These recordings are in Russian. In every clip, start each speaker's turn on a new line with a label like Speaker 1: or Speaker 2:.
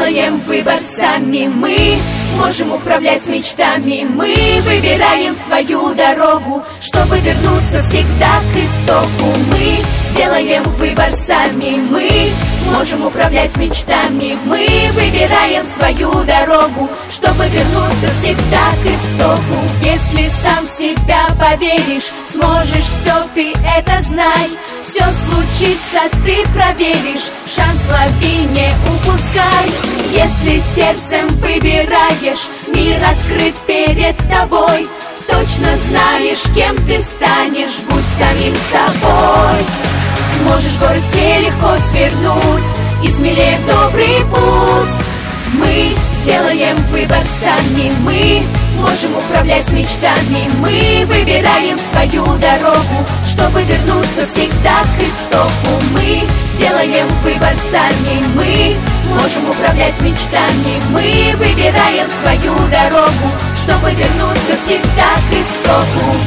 Speaker 1: делаем выбор сами. Мы можем управлять мечтами. Мы выбираем свою дорогу, чтобы вернуться всегда к истоку. Мы делаем выбор сами. Мы можем управлять мечтами. Мы выбираем свою дорогу, чтобы вернуться всегда к истоку. Если сам в себя поверишь, сможешь все, ты это знай. Все случится, ты проверишь, шанс лови, не упускай. Если сердцем выбираешь, мир открыт перед тобой. Точно знаешь, кем ты станешь, будь самим собой. Можешь горы все легко свернуть и смелее в добрый путь. Мы делаем выбор сами. Мы можем управлять мечтами. Мы выбираем свою дорогу, чтобы вернуться всегда к истоку. Мы делаем выбор сами. Мы можем управлять мечтами. Мы выбираем свою дорогу, чтобы вернуться всегда к истоку.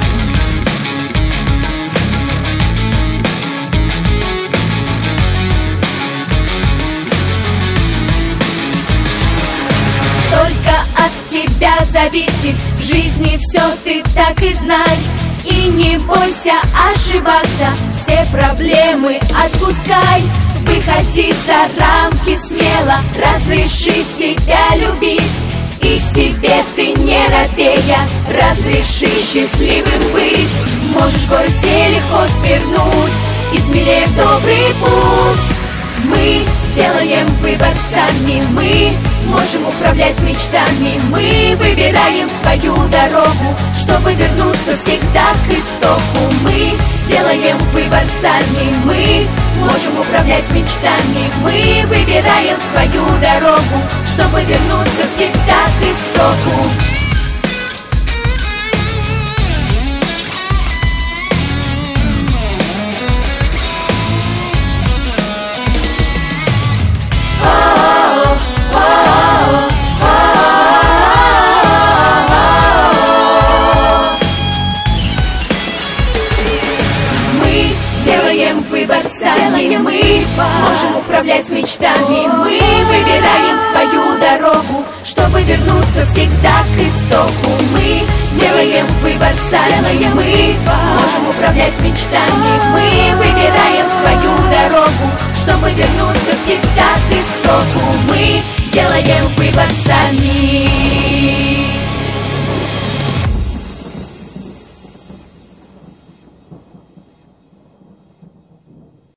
Speaker 1: Только от тебя зависит в жизни все, ты так и знай. И не бойся ошибаться, все проблемы отпускай. Выходи за рамки смело, разреши себя любить. И себе ты не робея, разреши счастливым быть. Можешь горы все легко свернуть и смелее в добрый путь. Мы делаем выбор сами. Мы можем управлять мечтами. Мы выбираем свою дорогу, чтобы вернуться всегда к истоку. Мы делаем выбор сами. Мы можем управлять мечтами. Мы выбираем свою дорогу, чтобы вернуться всегда к истоку. Выбор сами. Мы можем управлять мечтами. Мы выбираем свою дорогу, чтобы вернуться всегда к истоку. Мы делаем выбор сами. Мы можем управлять мечтами. Мы выбираем свою дорогу, чтобы вернуться всегда к истоку. Мы делаем выбор сами.